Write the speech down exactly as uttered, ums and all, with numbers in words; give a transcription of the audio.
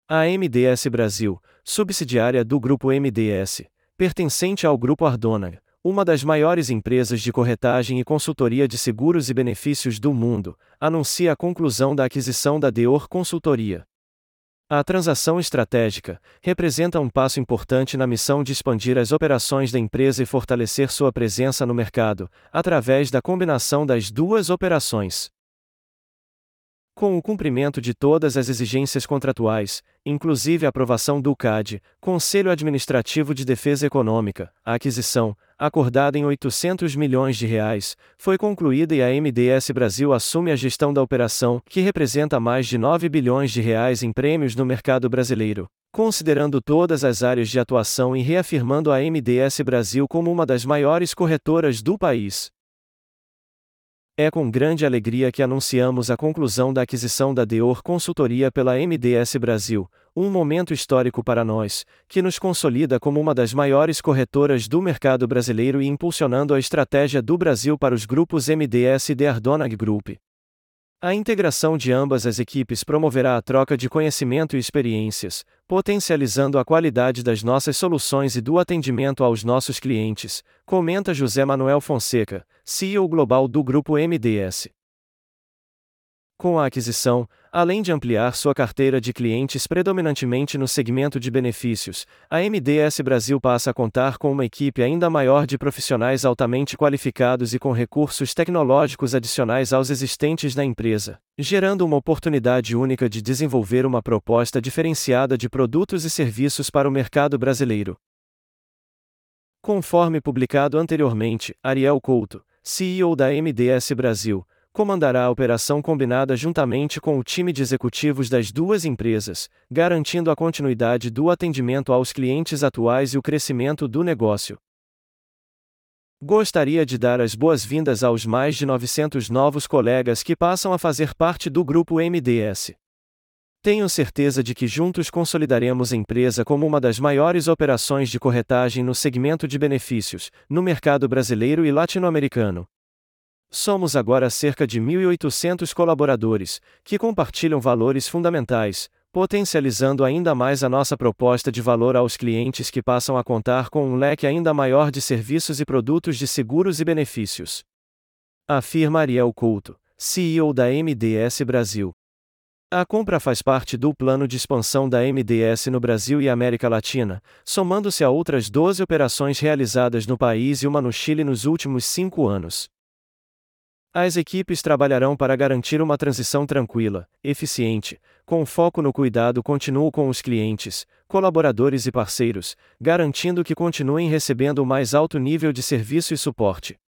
A M D S Brasil, subsidiária do Grupo M D S, pertencente ao Grupo Ardonagh, uma das maiores empresas de corretagem e consultoria de seguros e benefícios do mundo, anuncia a conclusão da aquisição da Deor Consultoria. A transação estratégica representa um passo importante na missão de expandir as operações da empresa e fortalecer sua presença no mercado, através da combinação das duas operações. Com o cumprimento de todas as exigências contratuais, inclusive a aprovação do C A D, Conselho Administrativo de Defesa Econômica, a aquisição, acordada em oitocentos milhões de reais, foi concluída e a M D S Brasil assume a gestão da operação, que representa mais de nove bilhões de reais em prêmios no mercado brasileiro, considerando todas as áreas de atuação e reafirmando a M D S Brasil como uma das maiores corretoras do país. É com grande alegria que anunciamos a conclusão da aquisição da Deor Consultoria pela M D S Brasil, um momento histórico para nós, que nos consolida como uma das maiores corretoras do mercado brasileiro e impulsionando a estratégia do Brasil para os grupos M D S e The Ardonagh Group. A integração de ambas as equipes promoverá a troca de conhecimento e experiências, potencializando a qualidade das nossas soluções e do atendimento aos nossos clientes, comenta José Manuel Fonseca, C E O global do Grupo M D S. Com a aquisição, além de ampliar sua carteira de clientes predominantemente no segmento de benefícios, a M D S Brasil passa a contar com uma equipe ainda maior de profissionais altamente qualificados e com recursos tecnológicos adicionais aos existentes na empresa, gerando uma oportunidade única de desenvolver uma proposta diferenciada de produtos e serviços para o mercado brasileiro. Conforme publicado anteriormente, Ariel Couto, C E O da M D S Brasil, comandará a operação combinada juntamente com o time de executivos das duas empresas, garantindo a continuidade do atendimento aos clientes atuais e o crescimento do negócio. Gostaria de dar as boas-vindas aos mais de novecentos novos colegas que passam a fazer parte do Grupo M D S. Tenho certeza de que juntos consolidaremos a empresa como uma das maiores operações de corretagem no segmento de benefícios, no mercado brasileiro e latino-americano. Somos agora cerca de mil e oitocentos colaboradores, que compartilham valores fundamentais, potencializando ainda mais a nossa proposta de valor aos clientes que passam a contar com um leque ainda maior de serviços e produtos de seguros e benefícios. Afirma Ariel Couto, C E O da M D S Brasil. A compra faz parte do plano de expansão da M D S no Brasil e América Latina, somando-se a outras doze operações realizadas no país e uma no Chile nos últimos cinco anos. As equipes trabalharão para garantir uma transição tranquila, eficiente, com foco no cuidado contínuo com os clientes, colaboradores e parceiros, garantindo que continuem recebendo o mais alto nível de serviço e suporte.